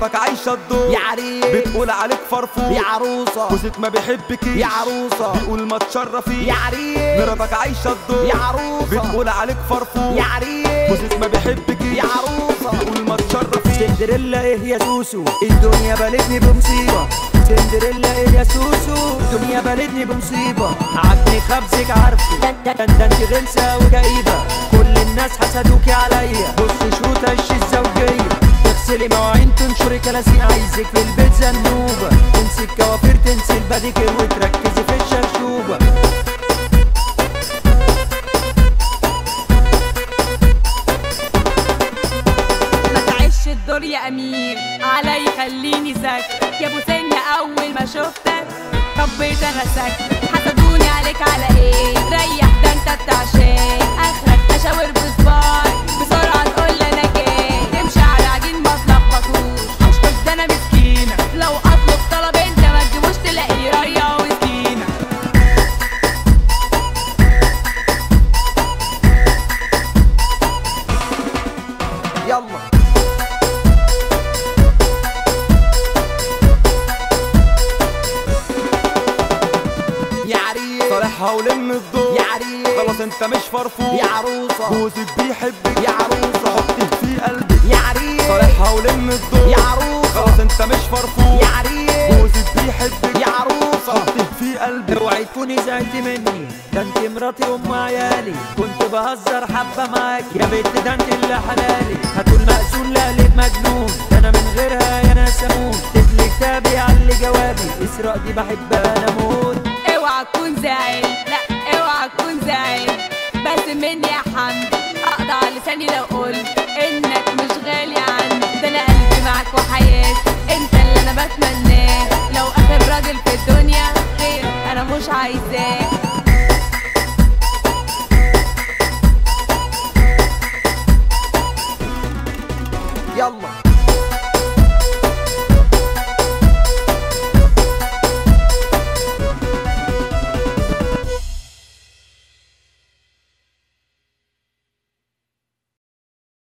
مراتك عايشة الدور يا عريس، بتقول عليك فرفور يا عروسة، جوزك ما بيحبكيش يا عروسة، بيقول ما تشرفيش يا عريس، مراتك عايشة الدور يا عروسة، بتقول عليك فرفور يا عريس، جوزك ما بيحبكيش يا عروسة. بيقول ما تشرفيش. سندريلا ايه يا سوسو، الدنيا بلتني بمصيبة. سندريلا ايه يا سوسو، الدنيا بلتني بمصيبة. عجني خبزك عارفه، ده انت غلسة وكئيبة. كل الناس حسدوكي عليا، بص شو تش الزوجية. تغسلي مواعين تنشري كلاسين، عايزك في البيت زنوبة. تنسي الكوافير تنسي الباديكير وتركزي في الشرشوبة. الدور يا امير علي خليني ساكت يا ابو سنة. اول ما شفتك طبيت انا ساكت. حسدوني عليك على ايه؟ ريح ده انت بتاع شاي. اخرك اشاور بصباعي بسرعه تقول لي انا جاي. تمشي على عجين ما تلخبطوش، اشطش ده انا مسكينه. لو اطلب طلب انت ما تجيبوش تلاقيه ريا وسكينه. يلا صالحها ولم الدور يا عريس، خلاص انت مش فرفور يا عروسة، جوزك بيحبك يا عروسة، حطيه في قلبك يا عريس، صالحها ولم الدور يا عروسة، خلاص انت مش فرفور يا عريس، جوزك بيحبك يا عروسة، حطيه في قلبك. اوعي تكوني زعلتي مني، ده انت مراتي وام عيالي. كنت بهزر حبة معاك يا بنت، ده انت اللي حلالي. هتقول مقسول لا ليه مجنون، ده انا من غيرها يا ناس اموت. تدلي كتابي علي جوابي، اسراء دي بحبها انا موت. اوعى تكون زعل، لا اوعى تكون زعل. بس مني يا حمد اقطع لساني لو قلت انك مش غالي عندي. ده انا قلبي معاك وحياتي، انت اللي انا بتمناه. لو اخر راجل في الدنيا غير انا مش عايزاه.